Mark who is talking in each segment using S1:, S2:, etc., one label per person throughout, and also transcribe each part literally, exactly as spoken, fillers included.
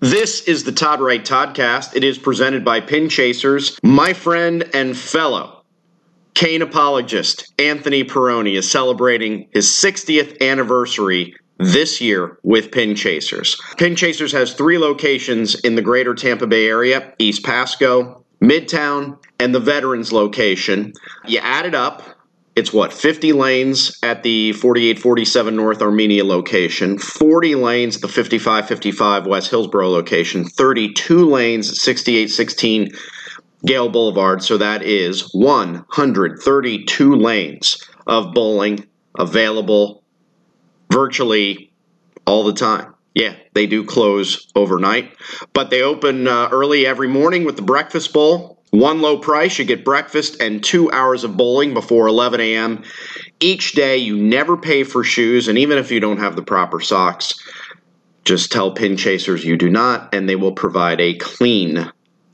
S1: This is the Todd Wright Toddcast. It is presented by Pin Chasers. My friend and fellow Kane apologist Anthony Peroni is celebrating his sixtieth anniversary this year with Pin Chasers. Pin Chasers has three locations in the greater Tampa Bay area: East Pasco, Midtown, and the Veterans location. You add it up, it's what, fifty lanes at the forty-eight forty-seven North Armenia location, forty lanes at the fifty-five fifty-five West Hillsborough location, thirty-two lanes at sixty-eight sixteen Gale Boulevard. So that is one hundred thirty-two lanes of bowling available virtually all the time. Yeah, they do close overnight, but they open uh, early every morning with the breakfast bowl. One low price, you get breakfast and two hours of bowling before eleven a.m. each day. You never pay for shoes, and even if you don't have the proper socks, just tell Pin Chasers you do not, and they will provide a clean,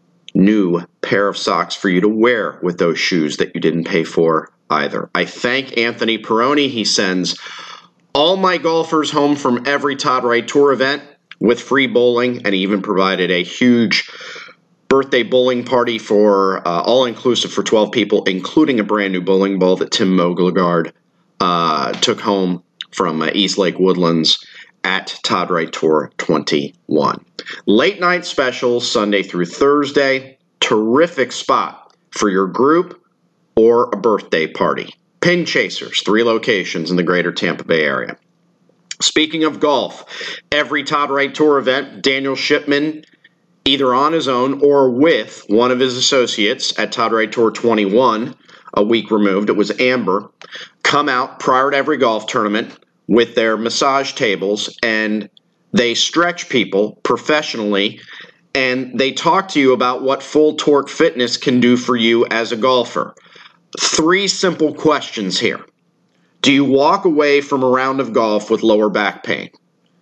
S1: new pair of socks for you to wear with those shoes that you didn't pay for either. I thank Anthony Peroni. He sends all my golfers home from every Todd Wright Tour event with free bowling, and he even provided a huge birthday bowling party for uh, all-inclusive for twelve people, including a brand new bowling ball that Tim Mogelgard uh, took home from uh, East Lake Woodlands at Todd Wright Tour twenty-one. Late night specials, Sunday through Thursday. Terrific spot for your group or a birthday party. Pin Chasers, three locations in the greater Tampa Bay area. Speaking of golf, every Todd Wright Tour event, Daniel Shipman, either on his own or with one of his associates at Todd Wright Tour twenty-one, a week removed, it was Amber, come out prior to every golf tournament with their massage tables, and they stretch people professionally, and they talk to you about what Full Torque Fitness can do for you as a golfer. Three simple questions here. Do you walk away from a round of golf with lower back pain?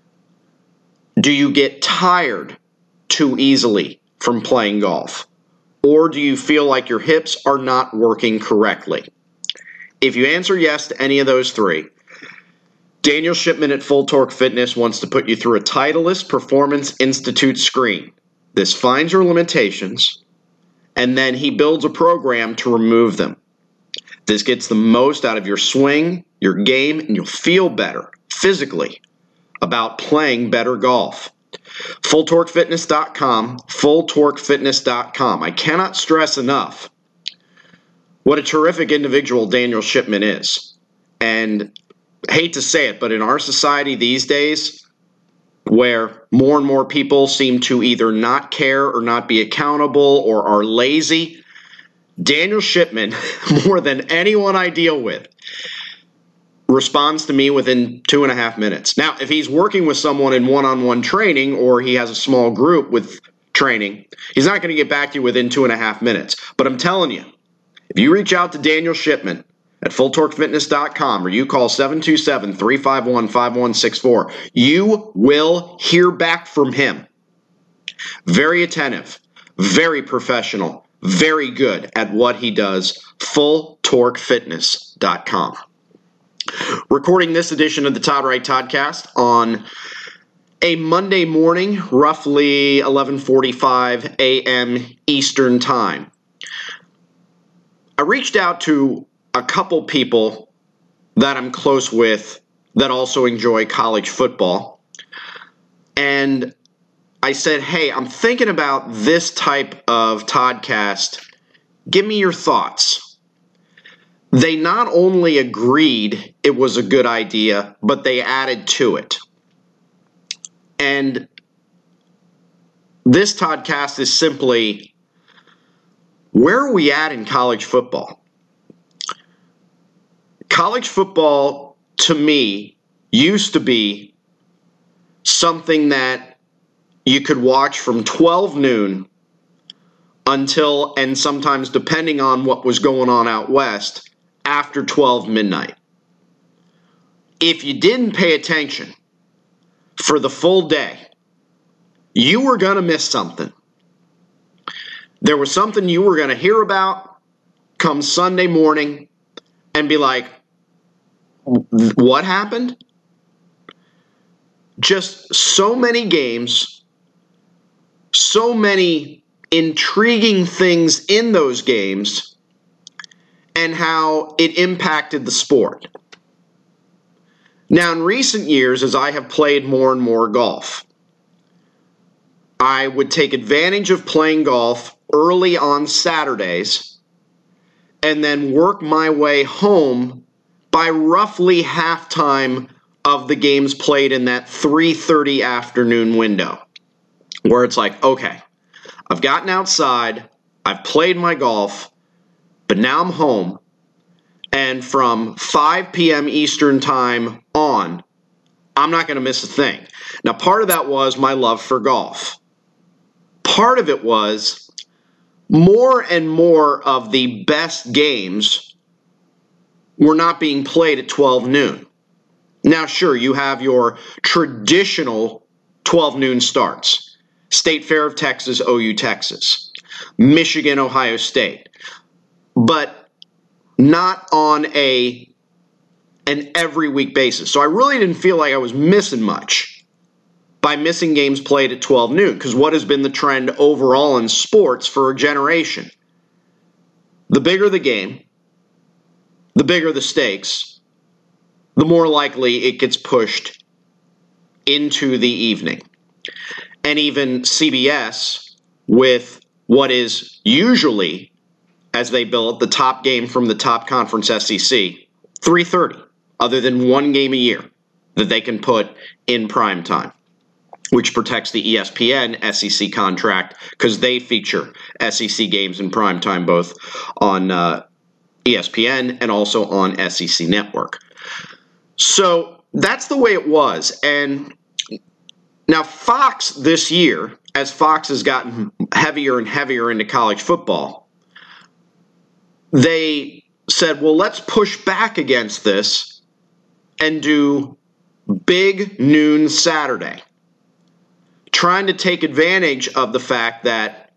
S1: Do you get tired too easily from playing golf? Or do you feel like your hips are not working correctly? If you answer yes to any of those three, Daniel Shipman at Full Torque Fitness wants to put you through a Titleist Performance Institute screen. This finds your limitations, and then he builds a program to remove them. This gets the most out of your swing, your game, and you'll feel better physically about playing better golf. full torque fitness dot com, full torque fitness dot com. I cannot stress enough what a terrific individual Daniel Shipman is. And I hate to say it, but in our society these days, where more and more people seem to either not care or not be accountable or are lazy, Daniel Shipman, more than anyone I deal with, responds to me within two and a half minutes. Now, if he's working with someone in one-on-one training or he has a small group with training, he's not going to get back to you within two and a half minutes. But I'm telling you, if you reach out to Daniel Shipman at full torque fitness dot com or you call seven two seven, three five one, five one six four, you will hear back from him. Very attentive, very professional, very good at what he does. full torque fitness dot com. Recording this edition of the Todd Wright Toddcast on a Monday morning, roughly eleven forty-five a.m. Eastern Time. I reached out to a couple people that I'm close with that also enjoy college football, and I said, hey, I'm thinking about this type of Toddcast. Give me your thoughts. They not only agreed it was a good idea, but they added to it. And this Toddcast is simply, where are we at in college football? College football, to me, used to be something that you could watch from twelve noon until, and sometimes depending on what was going on out west, after twelve midnight. If you didn't pay attention for the full day, you were going to miss something. There was something you were going to hear about come Sunday morning and be like, what happened? Just so many games so many intriguing things in those games and how it impacted the sport. Now, in recent years, as I have played more and more golf, I would take advantage of playing golf early on Saturdays and then work my way home by roughly halftime of the games played in that three thirty afternoon window, where it's like, okay, I've gotten outside, I've played my golf, but now I'm home, and from five p.m. Eastern time on, I'm not going to miss a thing. Now, part of that was my love for golf. Part of it was more and more of the best games were not being played at twelve noon. Now, sure, you have your traditional twelve noon starts. State Fair of Texas, O U Texas. Michigan, Ohio State. But not on a an every week basis. So I really didn't feel like I was missing much by missing games played at twelve noon, because what has been the trend overall in sports for a generation? The bigger the game, the bigger the stakes, the more likely it gets pushed into the evening. And even C B S, with what is usually, as they bill it, the top game from the top conference S E C, three thirty, other than one game a year that they can put in prime time, which protects the E S P N S E C contract because they feature S E C games in prime time both on uh, E S P N and also on S E C Network. So that's the way it was. And now Fox this year, as Fox has gotten heavier and heavier into college football, they said, well, let's push back against this and do big noon Saturday, trying to take advantage of the fact that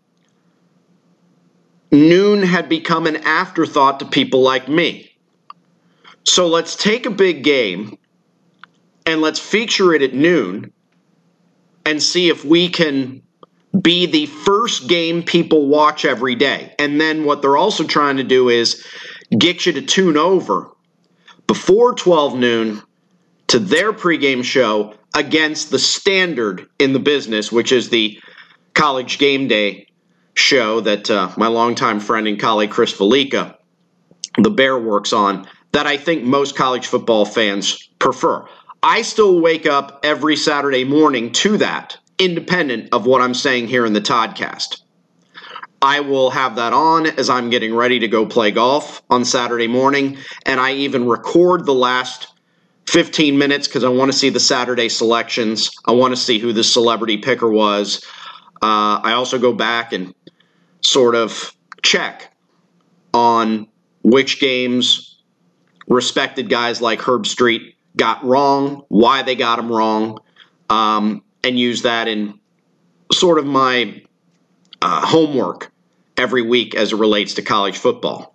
S1: noon had become an afterthought to people like me. So let's take a big game and let's feature it at noon and see if we can be the first game people watch every day. And then what they're also trying to do is get you to tune over before twelve noon to their pregame show against the standard in the business, which is the College Game Day show that uh, my longtime friend and colleague Chris Valica, the Bear, works on, that I think most college football fans prefer. I still wake up every Saturday morning to that, independent of what I'm saying here in the Toddcast. I will have that on as I'm getting ready to go play golf on Saturday morning, and I even record the last fifteen minutes because I want to see the Saturday selections. I want to see who the celebrity picker was. Uh, I also go back and sort of check on which games respected guys like Herb Street got wrong, why they got them wrong, um, and use that in sort of my uh, homework every week as it relates to college football.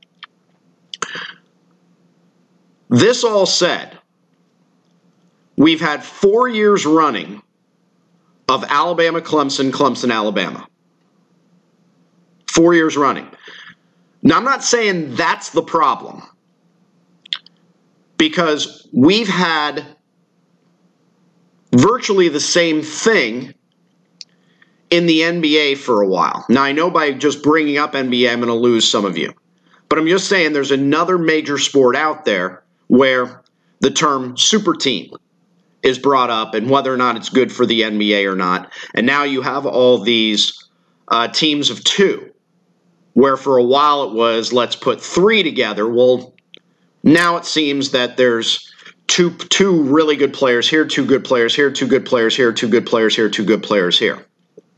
S1: This all said, we've had four years running of Alabama, Clemson, Clemson, Alabama. Four years running. Now, I'm not saying that's the problem, because we've had virtually the same thing in the N B A for a while. Now, I know by just bringing up N B A, I'm going to lose some of you. But I'm just saying there's another major sport out there where the term super team is brought up and whether or not it's good for the N B A or not. And now you have all these uh, teams of two, where for a while it was, let's put three together. Well, now it seems that there's two two really good players here, two good players here, two good players here, two good players here, two good players here.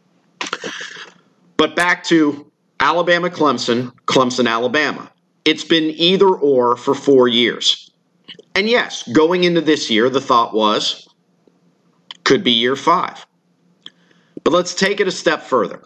S1: But back to Alabama, Clemson, Clemson, Alabama. It's been either or for four years. And yes, going into this year, the thought was, could be year five. But let's take it a step further.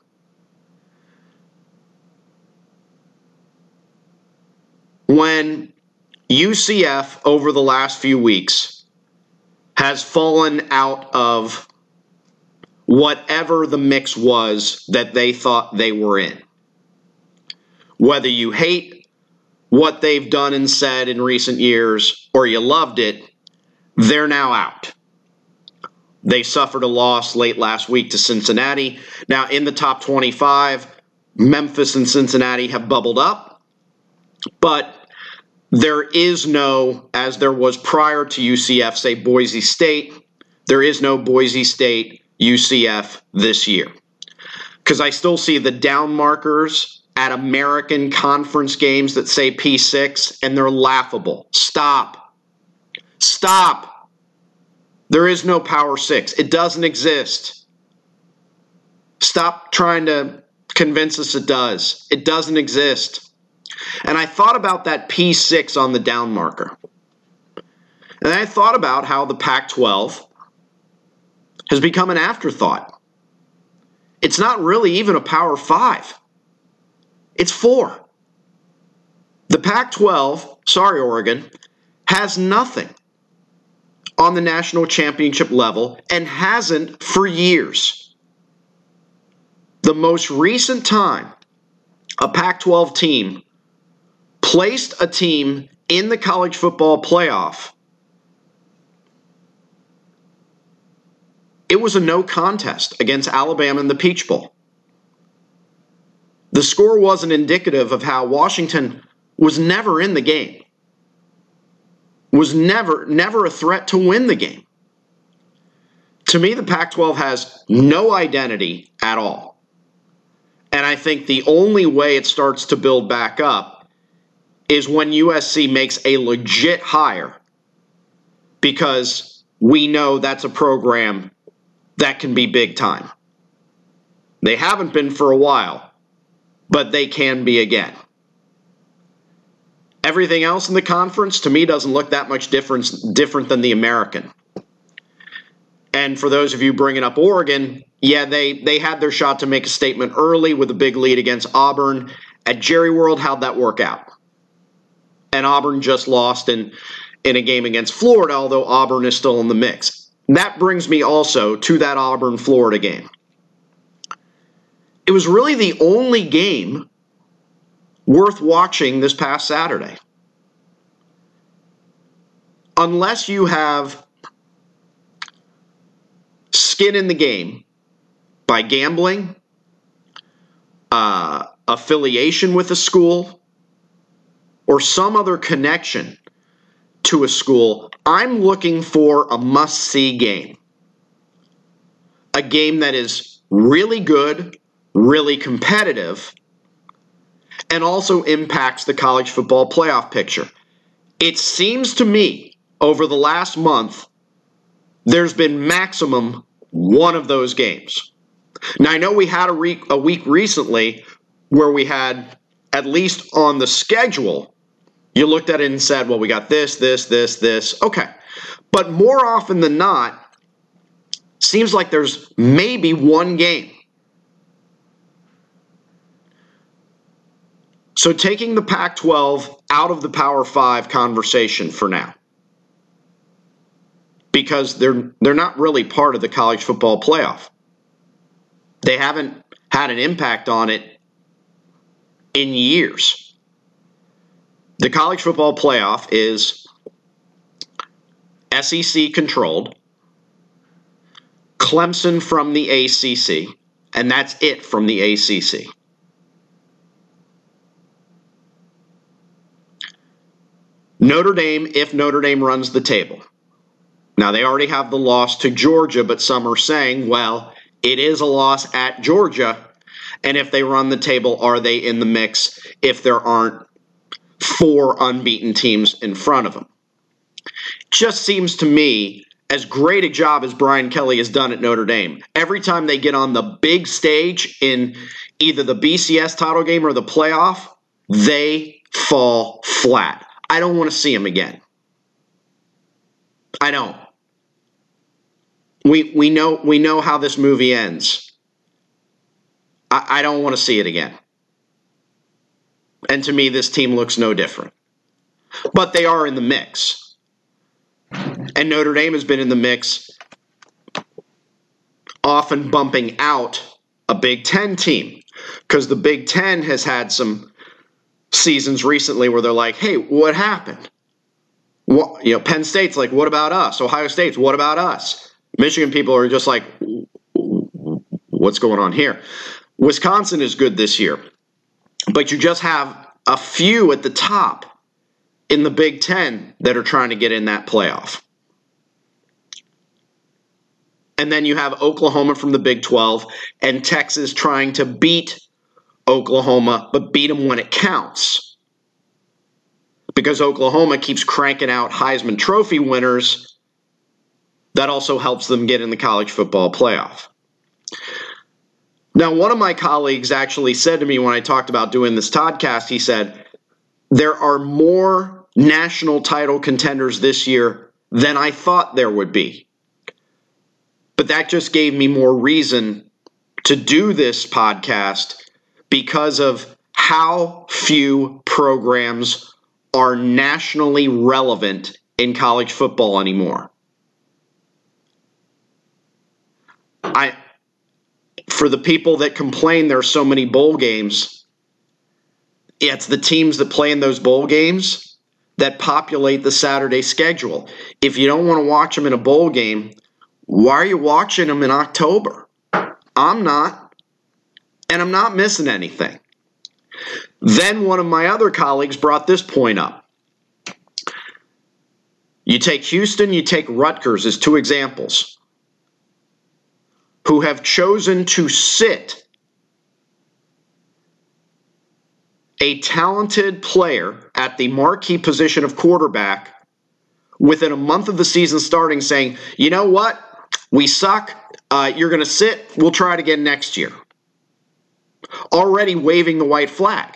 S1: When U C F over the last few weeks has fallen out of whatever the mix was that they thought they were in. Whether you hate what they've done and said in recent years or you loved it, they're now out. They suffered a loss late last week to Cincinnati. Now, in the top twenty-five, Memphis and Cincinnati have bubbled up, but there is no, as there was prior to U C F, say Boise State, there is no Boise State U C F this year. Because I still see the down markers at American Conference games that say P six, and they're laughable. Stop. Stop. There is no Power Six. It doesn't exist. Stop trying to convince us it does. It doesn't exist. And I thought about that P six on the down marker. And I thought about how the Pac twelve has become an afterthought. It's not really even a Power Five. It's four. The Pac twelve, sorry Oregon, has nothing on the national championship level and hasn't for years. The most recent time a Pac twelve team placed a team in the college football playoff, it was a no contest against Alabama in the Peach Bowl. The score wasn't indicative of how Washington was never in the game, was never, never a threat to win the game. To me, the Pac twelve has no identity at all. And I think the only way it starts to build back up is when U S C makes a legit hire, because we know that's a program that can be big time. They haven't been for a while, but they can be again. Everything else in the conference, to me, doesn't look that much different, different than the American. And for those of you bringing up Oregon, yeah, they, they had their shot to make a statement early with a big lead against Auburn. At Jerry World, how'd that work out? And Auburn just lost in, in a game against Florida, although Auburn is still in the mix. That brings me also to that Auburn-Florida game. It was really the only game worth watching this past Saturday. Unless you have skin in the game by gambling, uh, affiliation with a school, or some other connection to a school, I'm looking for a must-see game. A game that is really good, really competitive, and also impacts the college football playoff picture. It seems to me, over the last month, there's been maximum one of those games. Now, I know we had a, re- a week recently where we had, at least on the schedule, you looked at it and said, well, we got this, this, this, this. Okay. But more often than not, seems like there's maybe one game. So taking the Pac twelve out of the Power Five conversation for now, because they're they're not really part of the college football playoff. They haven't had an impact on it in years. The college football playoff is S E C controlled, Clemson from the A C C, and that's it from the A C C. Notre Dame, if Notre Dame runs the table. Now, they already have the loss to Georgia, but some are saying, well, it is a loss at Georgia, and if they run the table, are they in the mix if there aren't four unbeaten teams in front of them? Just seems to me, as great a job as Brian Kelly has done at Notre Dame, every time they get on the big stage in either the B C S title game or the playoff, they fall flat. I don't want to see him again. I don't. We we know we know how this movie ends. I, I don't want to see it again. And to me, this team looks no different. But they are in the mix. And Notre Dame has been in the mix often bumping out a Big Ten team, because the Big Ten has had some seasons recently where they're like, hey, what happened? What, you know, Penn State's like, what about us? Ohio State's, what about us? Michigan people are just like, what's going on here? Wisconsin is good this year, but you just have a few at the top in the Big Ten that are trying to get in that playoff. And then you have Oklahoma from the Big twelve and Texas trying to beat Oklahoma, but beat them when it counts. Because Oklahoma keeps cranking out Heisman Trophy winners, that also helps them get in the college football playoff. Now, one of my colleagues actually said to me when I talked about doing this podcast, he said, there are more national title contenders this year than I thought there would be. But that just gave me more reason to do this podcast because of how few programs are nationally relevant in college football anymore. I, for the people that complain there are so many bowl games, it's the teams that play in those bowl games that populate the Saturday schedule. If you don't want to watch them in a bowl game, why are you watching them in October? I'm not, and I'm not missing anything. Then one of my other colleagues brought this point up. You take Houston, you take Rutgers as two examples, who have chosen to sit a talented player at the marquee position of quarterback within a month of the season starting, saying, you know what, we suck, uh, you're going to sit, we'll try it again next year. Already waving the white flag.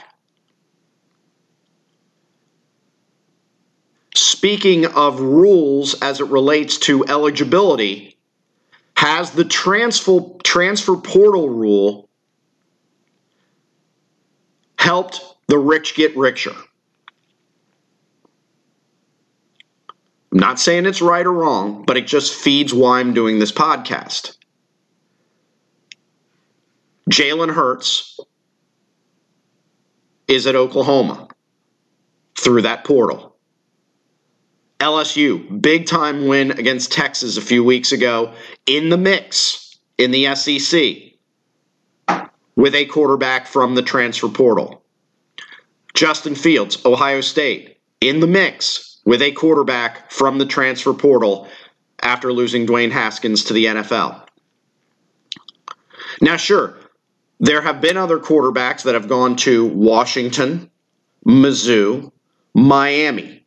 S1: Speaking of rules as it relates to eligibility, has the transfer, transfer portal rule helped the rich get richer? I'm not saying it's right or wrong, but it just feeds why I'm doing this podcast. Jalen Hurts is at Oklahoma through that portal. L S U, big time win against Texas a few weeks ago, in the mix in the S E C with a quarterback from the transfer portal. Justin Fields, Ohio State, in the mix with a quarterback from the transfer portal after losing Dwayne Haskins to the N F L. Now, sure, there have been other quarterbacks that have gone to Washington, Mizzou, Miami,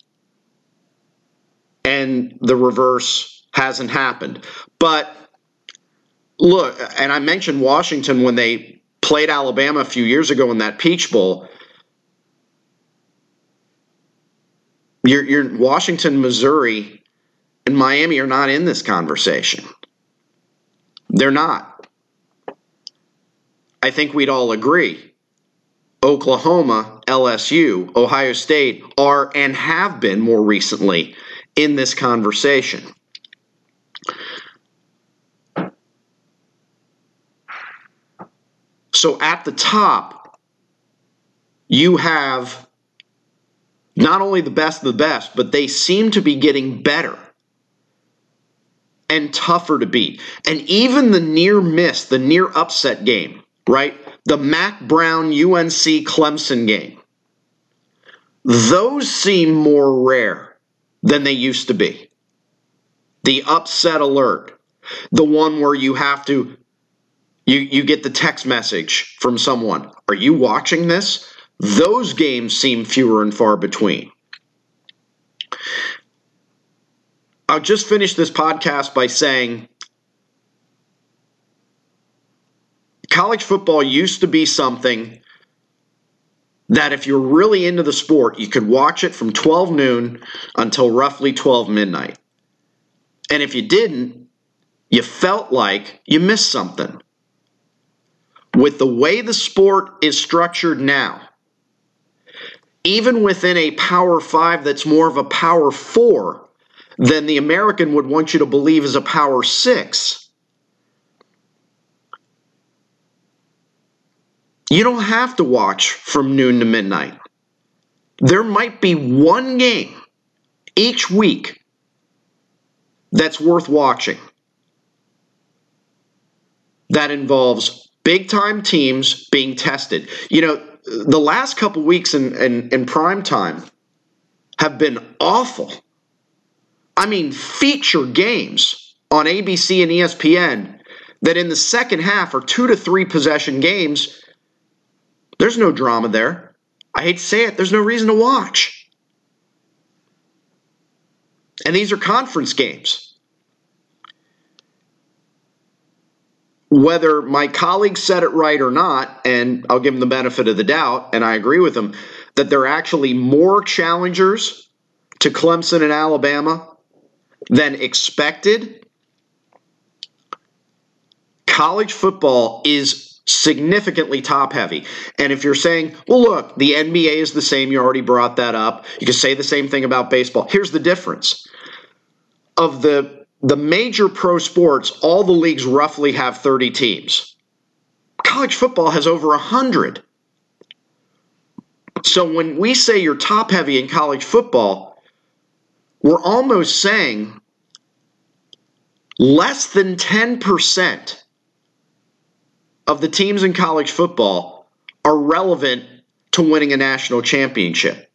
S1: and the reverse hasn't happened. But look, and I mentioned Washington when they played Alabama a few years ago in that Peach Bowl. You're, you're Washington, Missouri, and Miami are not in this conversation. They're not. I think we'd all agree. Oklahoma, L S U, Ohio State are and have been more recently in this conversation. So at the top, you have not only the best of the best, but they seem to be getting better and tougher to beat. And even the near miss, the near upset game, right? The Mac Brown U N C Clemson game. Those seem more rare than they used to be. The upset alert, the one where you have to, you, you get the text message from someone, are you watching this? Those games seem fewer and far between. I'll just finish this podcast by saying college football used to be something that if you're really into the sport, you could watch it from twelve noon until roughly twelve midnight. And if you didn't, you felt like you missed something. With the way the sport is structured now, even within a Power Five that's more of a Power Four than the American would want you to believe is a Power Six, You don't have to watch from noon to midnight. There might be one game each week that's worth watching that involves big-time teams being tested. You know, the last couple weeks in, in, in prime time have been awful. I mean, feature games on A B C and E S P N that in the second half are two to three possession games. There's no drama there. I hate to say it, there's no reason to watch. And these are conference games. Whether my colleagues said it right or not, and I'll give them the benefit of the doubt, and I agree with them, that there are actually more challengers to Clemson and Alabama than expected. College football is significantly top-heavy. And if you're saying, well, look, the N B A is the same, you already brought that up. You can say the same thing about baseball. Here's the difference. Of the, the major pro sports, all the leagues roughly have thirty teams. College football has over one hundred. So when we say you're top-heavy in college football, we're almost saying less than ten percent of the teams in college football are relevant to winning a national championship.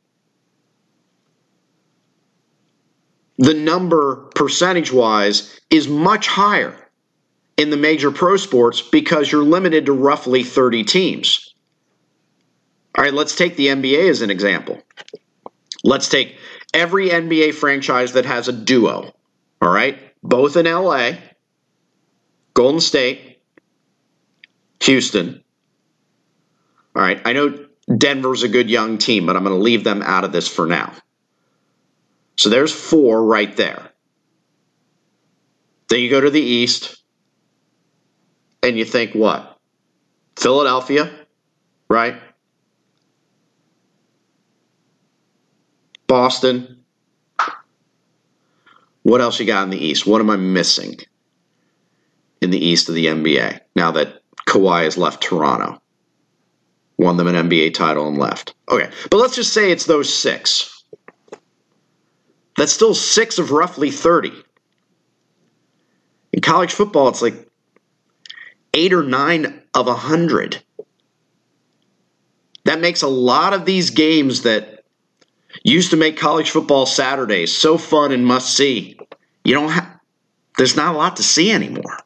S1: The number, percentage-wise, is much higher in the major pro sports because you're limited to roughly thirty teams. All right, let's take the N B A as an example. Let's take every N B A franchise that has a duo, all right? Both in L A, Golden State, Houston. All right, I know Denver's a good young team, but I'm going to leave them out of this for now. So there's four right there. Then you go to the East, and you think what? Philadelphia, right? Boston. What else you got in the East? What am I missing in the East of the N B A now that Kawhi has left Toronto? Won them an N B A title and left. Okay, but let's just say it's those six. That's still six of roughly thirty. In college football, it's like eight or nine of a hundred. That makes a lot of these games that used to make college football Saturdays so fun and must see. You don't have, there's not a lot to see anymore.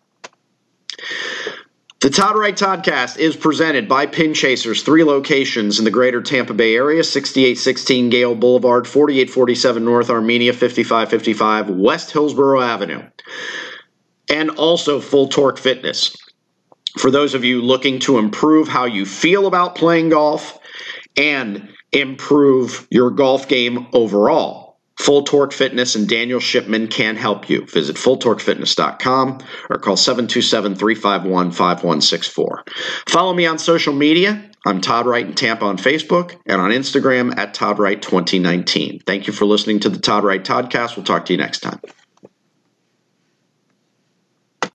S1: The Todd Wright Toddcast is presented by Pin Chasers, three locations in the greater Tampa Bay area, sixty-eight sixteen Gale Boulevard, forty-eight forty-seven North Armenia, fifty-five fifty-five West Hillsborough Avenue. And also Full Torque Fitness. For those of you looking to improve how you feel about playing golf and improve your golf game overall, Full Torque Fitness and Daniel Shipman can help you. Visit full torque fitness dot com or call seven two seven, three five one, five one six four. Follow me on social media. I'm Todd Wright in Tampa on Facebook and on Instagram at Todd Wright twenty nineteen. Thank you for listening to the Todd Wright Toddcast. We'll talk to you next time.